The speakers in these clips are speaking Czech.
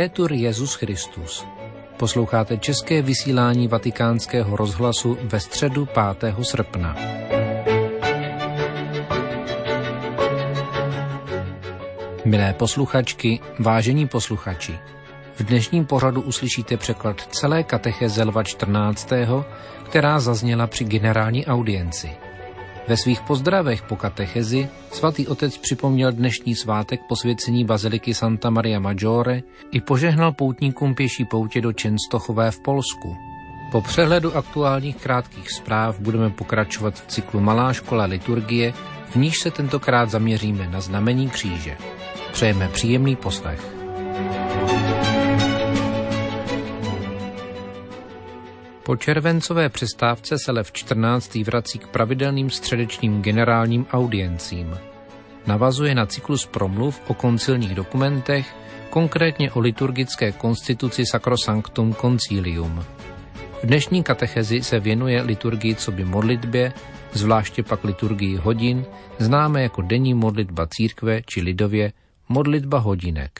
Laudetur Jesus Christus. Posloucháte české vysílání Vatikánského rozhlasu ve středu 5. srpna. Milé posluchačky, vážení posluchači, v dnešním pořadu uslyšíte překlad celé katecheze Lva 14., která zazněla při generální audienci. Ve svých pozdravech po katechezi svatý otec připomněl dnešní svátek posvěcení baziliky Santa Maria Maggiore i požehnal poutníkům pěší poutě do Częstochové v Polsku. Po přehledu aktuálních krátkých zpráv budeme pokračovat v cyklu Malá škola liturgie, v níž se tentokrát zaměříme na znamení kříže. Přejeme příjemný poslech. Po červencové přestávce se Lev 14. vrací k pravidelným středečním generálním audiencím. Navazuje na cyklus promluv o koncilních dokumentech, konkrétně o liturgické konstituci Sacrosanctum Concilium. V dnešní katechezi se věnuje liturgii coby modlitbě, zvláště pak liturgii hodin, známé jako denní modlitba církve či lidově modlitba hodinek.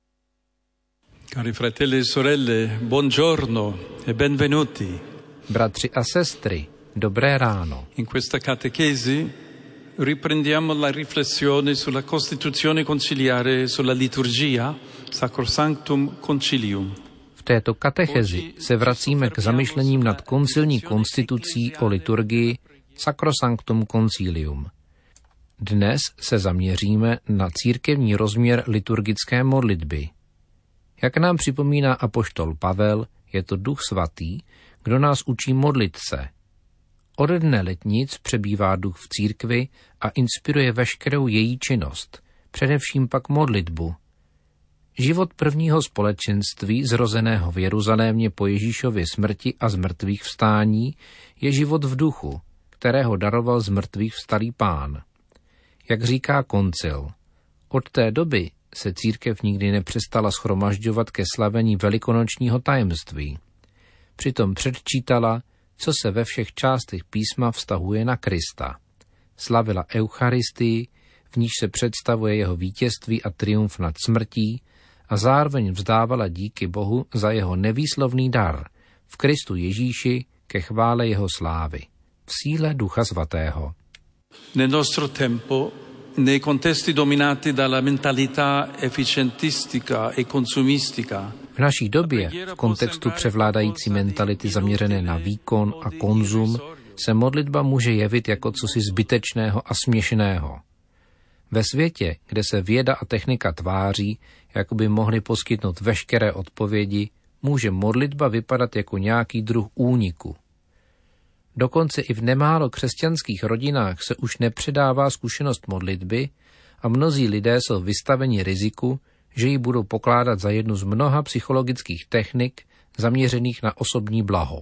Cari fratelli e sorelle, buongiorno e benvenuti. Bratři a sestry, dobré ráno. In questa catechesi riprendiamo la riflessione sulla Costituzione conciliare sulla liturgia Sacrosanctum Concilium. V této katechezi se vracíme k zamyšlením nad koncilní konstitucí o liturgii Sacrosanctum Concilium. Dnes se zaměříme na církevní rozměr liturgické modlitby. Jak nám připomíná apoštol Pavel, je to Duch Svatý, kdo nás učí modlit se. Od dne letnic přebývá Duch v církvi a inspiruje veškerou její činnost, především pak modlitbu. Život prvního společenství, zrozeného v Jeruzalémě po Ježíšově smrti a zmrtvých vstání, je život v duchu, kterého daroval zmrtvých vstalý Pán. Jak říká koncil, od té doby se církev nikdy nepřestala shromažďovat ke slavení velikonočního tajemství. Přitom předčítala, co se ve všech částech písma vztahuje na Krista. Slavila Eucharistii, v níž se představuje jeho vítězství a triumf nad smrtí, a zároveň vzdávala díky Bohu za jeho nevýslovný dar v Kristu Ježíši ke chvále jeho slávy, v síle Ducha Svatého. Nel nostro tempo, nei contesti dominati dalla mentalità efficientistica e consumistica, v naší době, v kontextu převládající mentality zaměřené na výkon a konzum, se modlitba může jevit jako cosi zbytečného a směšného. Ve světě, kde se věda a technika tváří, jako by mohly poskytnout veškeré odpovědi, může modlitba vypadat jako nějaký druh úniku. Dokonce i v nemálo křesťanských rodinách se už nepředává zkušenost modlitby a mnozí lidé jsou vystaveni riziku, že ji budou pokládat za jednu z mnoha psychologických technik zaměřených na osobní blaho.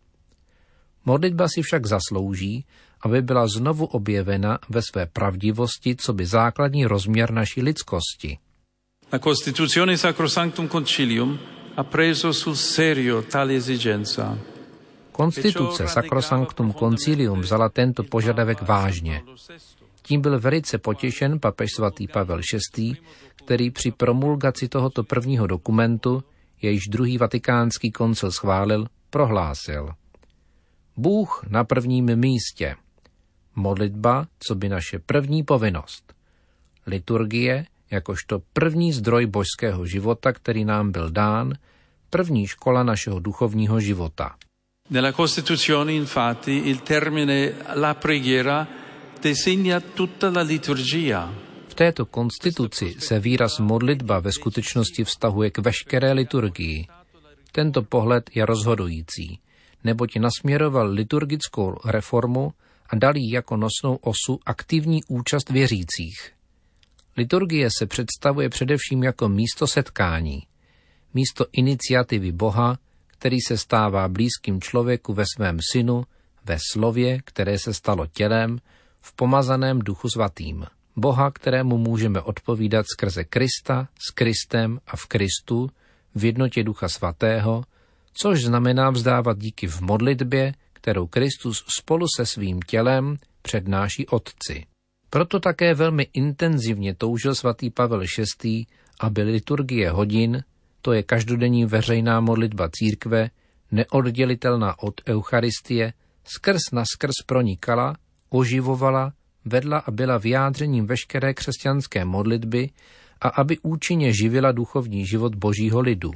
Modlitba si však zaslouží, aby byla znovu objevena ve své pravdivosti coby základní rozměr naší lidskosti. La Costituzione Sacrosanctum Concilium ha preso sul serio tale esigenza. Konstituce Sacrosanctum Concilium vzala tento požadavek vážně. Tím byl velice potěšen papež svatý Pavel VI., který při promulgaci tohoto prvního dokumentu, jejíž druhý vatikánský koncil schválil, prohlásil: Bůh na prvním místě. Modlitba, co by naše první povinnost. Liturgie, jakožto první zdroj božského života, který nám byl dán, první škola našeho duchovního života. Nella Costituzione, infatti, il termine la preghiera designa tutta la liturgia. V této konstituci se výraz modlitba ve skutečnosti vztahuje k veškeré liturgii. Tento pohled je rozhodující, neboť nasměroval liturgickou reformu a dal jí jako nosnou osu aktivní účast věřících. Liturgie se představuje především jako místo setkání, místo iniciativy Boha, který se stává blízkým člověku ve svém synu, ve slově, které se stalo tělem, v pomazaném Duchu Svatým. Boha, kterému můžeme odpovídat skrze Krista, s Kristem a v Kristu, v jednotě Ducha Svatého, což znamená vzdávat díky v modlitbě, kterou Kristus spolu se svým tělem přednáší Otci. Proto také velmi intenzivně toužil svatý Pavel VI., aby liturgie hodin, To je každodenní veřejná modlitba církve, neoddělitelná od Eucharistie, skrz naskrz pronikala, oživovala, vedla a byla vyjádřením veškeré křesťanské modlitby a aby účinně živila duchovní život božího lidu.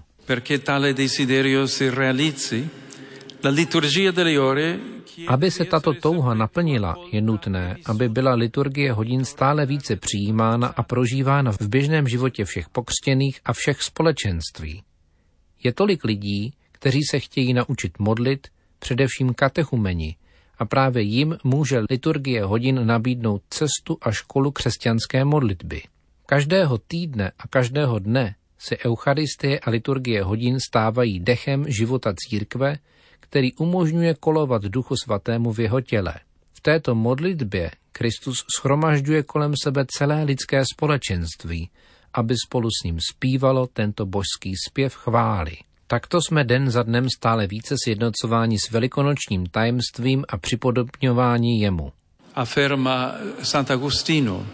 Aby se tato touha naplnila, je nutné, aby byla liturgie hodin stále více přijímána a prožívána v běžném životě všech pokřtěných a všech společenství. Je tolik lidí, kteří se chtějí naučit modlit, především katechumeni, a právě jim může liturgie hodin nabídnout cestu a školu křesťanské modlitby. Každého týdne a každého dne se Eucharistie a liturgie hodin stávají dechem života církve, který umožňuje kolovat Duchu Svatému v jeho těle. V této modlitbě Kristus shromažďuje kolem sebe celé lidské společenství, aby spolu s ním zpívalo tento božský zpěv chvály. Takto jsme den za dnem stále více sjednocováni s velikonočním tajemstvím a připodobňování jemu. Afferma Sant'Agostino.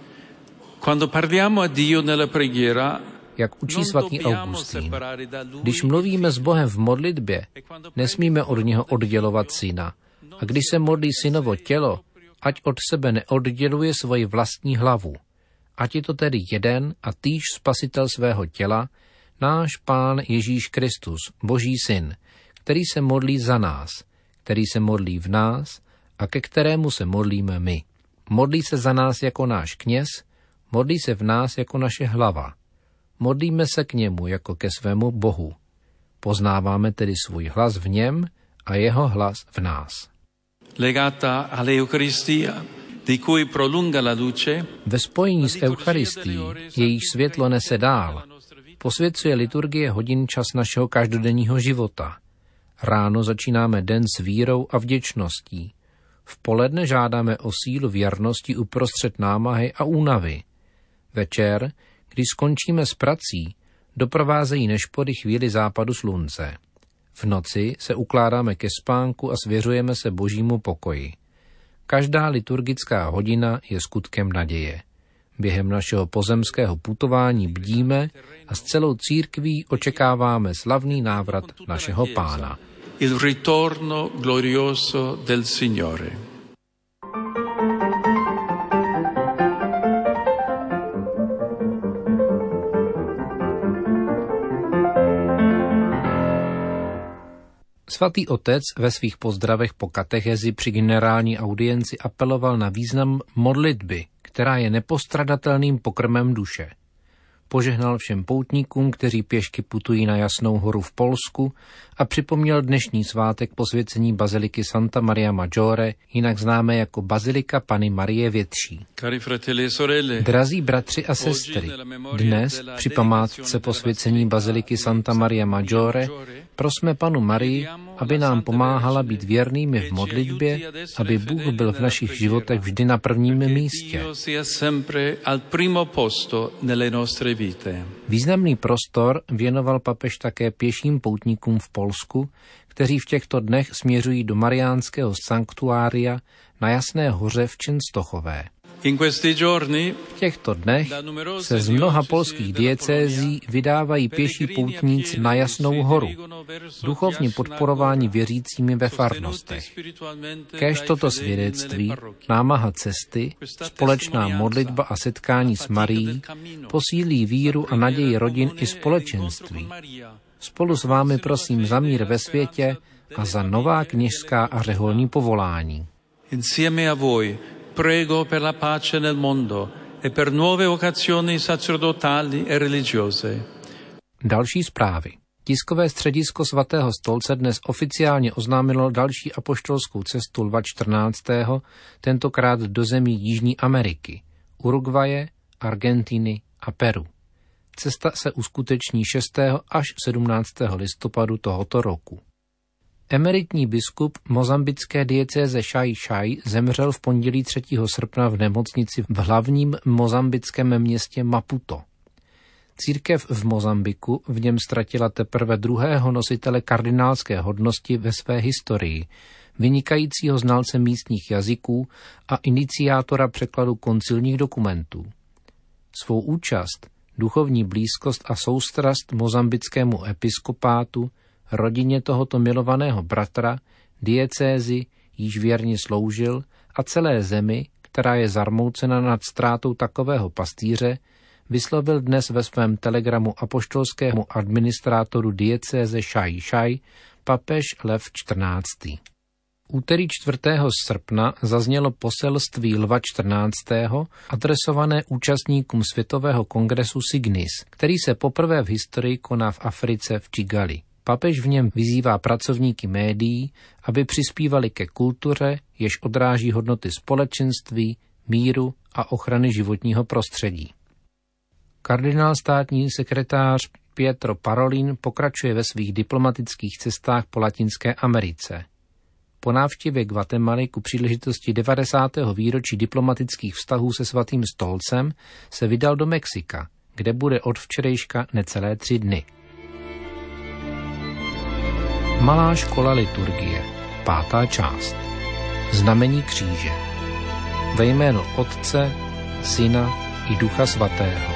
Quando parliamo a Dio nella preghiera, jak učí svatý Augustín, když mluvíme s Bohem v modlitbě, nesmíme od něho oddělovat syna. A když se modlí synovo tělo, ať od sebe neodděluje svoji vlastní hlavu. Ať je to tedy jeden a týž spasitel svého těla, náš Pán Ježíš Kristus, Boží syn, který se modlí za nás, který se modlí v nás a ke kterému se modlíme my. Modlí se za nás jako náš kněz, modlí se v nás jako naše hlava. Modlíme se k němu jako ke svému Bohu. Poznáváme tedy svůj hlas v něm a jeho hlas v nás. Legata all'Eucaristia, di cui prolunga la luce, ve spojení s Eucharistií, jejíž světlo nese dál, posvěcuje liturgie hodin čas našeho každodenního života. Ráno začínáme den s vírou a vděčností. V poledne žádáme o sílu věrnosti uprostřed námahy a únavy. Večer, když skončíme s prací, doprovázejí nešpody chvíli západu slunce. V noci se ukládáme ke spánku a svěřujeme se božímu pokoji. Každá liturgická hodina je skutkem naděje. Během našeho pozemského putování bdíme a s celou církví očekáváme slavný návrat našeho Pána. Il ritorno glorioso del Signore. Svatý otec ve svých pozdravech po katechezi při generální audienci apeloval na význam modlitby, která je nepostradatelným pokrmem duše. Požehnal všem poutníkům, kteří pěšky putují na Jasnou horu v Polsku, a připomněl dnešní svátek posvěcení baziliky Santa Maria Maggiore, jinak známé jako Bazilika Panny Marie Větší. Drazí bratři a sestry, dnes při památce posvěcení baziliky Santa Maria Maggiore prosme Pannu Marii, aby nám pomáhala být věrnými v modlitbě, aby Bůh byl v našich životech vždy na prvním místě. Významný prostor věnoval papež také pěším poutníkům v Polsku, kteří v těchto dnech směřují do mariánského sanktuária na Jasné hoře v Częstochové. V těchto dnech se z mnoha polských diecézí vydávají pěší poutníci na Jasnou horu, duchovně podporováni věřícími ve farnostech. Kéž toto svědectví, námaha cesty, společná modlitba a setkání s Marií posílí víru a naději rodin i společenství. Spolu s vámi prosím za mír ve světě a za nová kněžská a řeholní povolání. Insieme a voi prego per la pace nel mondo e per nuove vocazioni sacerdotali e religiose. Další zprávy. Tiskové středisko Svatého stolce dnes oficiálně oznámilo další apoštolskou cestu Lva 14., tentokrát do zemí Jižní Ameriky, Uruguaye, Argentiny a Peru. Cesta se uskuteční 6. až 17. listopadu tohoto roku. Emeritní biskup mozambické diecéze Xai-Xai zemřel v pondělí 3. srpna v nemocnici v hlavním mozambickém městě Maputo. Církev v Mozambiku v něm ztratila teprve druhého nositele kardinálské hodnosti ve své historii, vynikajícího znalce místních jazyků a iniciátora překladu koncilních dokumentů. Svou účast duchovní blízkost a soustrast mozambickému episkopátu, rodině tohoto milovaného bratra, diecézi, jíž věrně sloužil, a celé zemi, která je zarmoucena nad ztrátou takového pastýře, vyslovil dnes ve svém telegramu apoštolskému administrátoru diecéze Šaj papež Lev XIV. Úterý 4. srpna zaznělo poselství Lva XIV. Adresované účastníkům Světového kongresu Signis, který se poprvé v historii koná v Africe v Kigali. Papež v něm vyzývá pracovníky médií, aby přispívali ke kultuře, jež odráží hodnoty společenství, míru a ochrany životního prostředí. Kardinál státní sekretář Pietro Parolin pokračuje ve svých diplomatických cestách po Latinské Americe. Po návštěvě Guatemaly ku příležitosti 90. výročí diplomatických vztahů se Svatým stolcem se vydal do Mexika, kde bude od včerejška necelé 3 dny. Malá škola liturgie, 5. část. Znamení kříže. Ve jménu Otce, Syna i Ducha Svatého.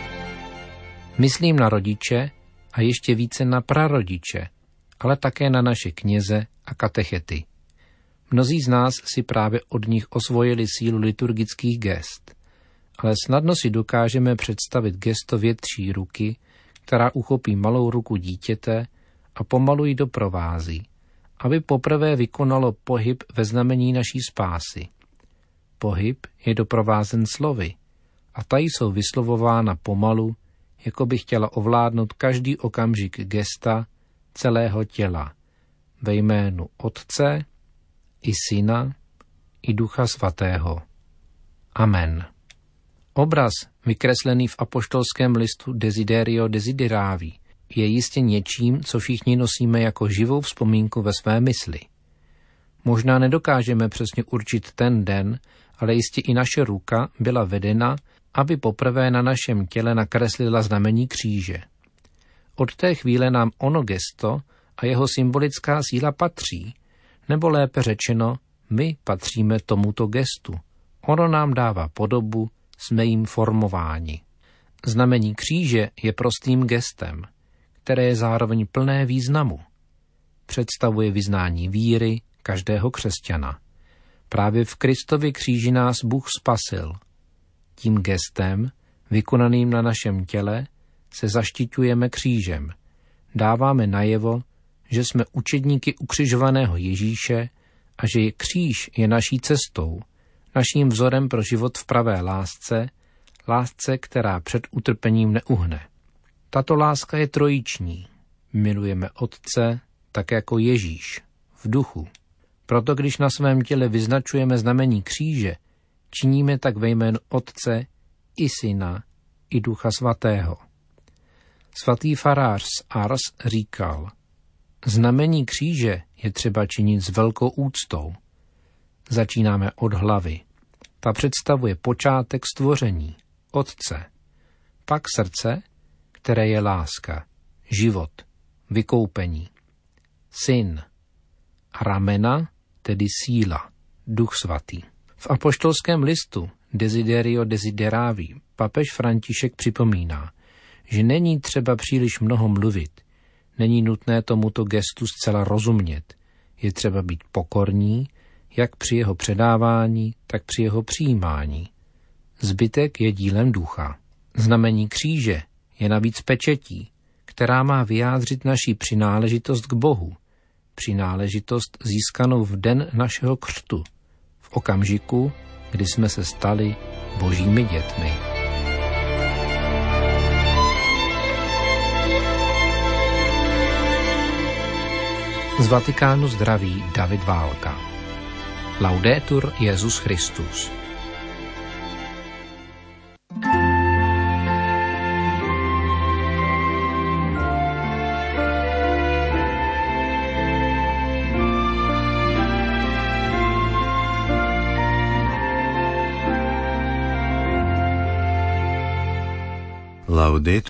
Myslím na rodiče a ještě více na prarodiče, ale také na naše kněze a katechety. Mnozí z nás si právě od nich osvojili sílu liturgických gest, ale snadno si dokážeme představit gesto větší ruky, která uchopí malou ruku dítěte a pomalu ji doprovází, aby poprvé vykonalo pohyb ve znamení naší spásy. Pohyb je doprovázen slovy a ta jsou vyslovována pomalu, jako by chtěla ovládnout každý okamžik gesta celého těla, ve jménu Otce i Syna i Ducha Svatého. Amen. Obraz, vykreslený v apoštolském listu Desiderio Desideravi, je jistě něčím, co všichni nosíme jako živou vzpomínku ve své mysli. Možná nedokážeme přesně určit ten den, ale jistě i naše ruka byla vedena, aby poprvé na našem těle nakreslila znamení kříže. Od té chvíle nám ono gesto a jeho symbolická síla patří, nebo lépe řečeno, my patříme tomuto gestu. Ono nám dává podobu, jsme jim formováni. Znamení kříže je prostým gestem, které je zároveň plné významu. Představuje vyznání víry každého křesťana. Právě v Kristovi kříži nás Bůh spasil. Tím gestem, vykonaným na našem těle, se zaštiťujeme křížem. Dáváme najevo, že jsme učedníky ukřižovaného Ježíše a že kříž je naší cestou, naším vzorem pro život v pravé lásce, lásce, která před utrpením neuhne. Tato láska je trojiční. Milujeme Otce, tak jako Ježíš, v duchu. Proto když na svém těle vyznačujeme znamení kříže, činíme tak ve jménu Otce i Syna i Ducha Svatého. Svatý farář z Ars říkal: znamení kříže je třeba činit s velkou úctou. Začínáme od hlavy. Ta představuje počátek stvoření, Otce. Pak srdce, které je láska, život, vykoupení. Syn. A ramena, tedy síla, Duch Svatý. V apoštolském listu Desiderio Desideravi papež František připomíná, že není třeba příliš mnoho mluvit, není nutné tomuto gestu zcela rozumět, je třeba být pokorní, jak při jeho předávání, tak při jeho přijímání. Zbytek je dílem ducha. Znamení kříže je navíc pečetí, která má vyjádřit naši přináležitost k Bohu, přináležitost získanou v den našeho křtu, v okamžiku, kdy jsme se stali Božími dětmi. Z Vatikánu zdraví David Válka. Laudetur Jesus Christus. Laudetur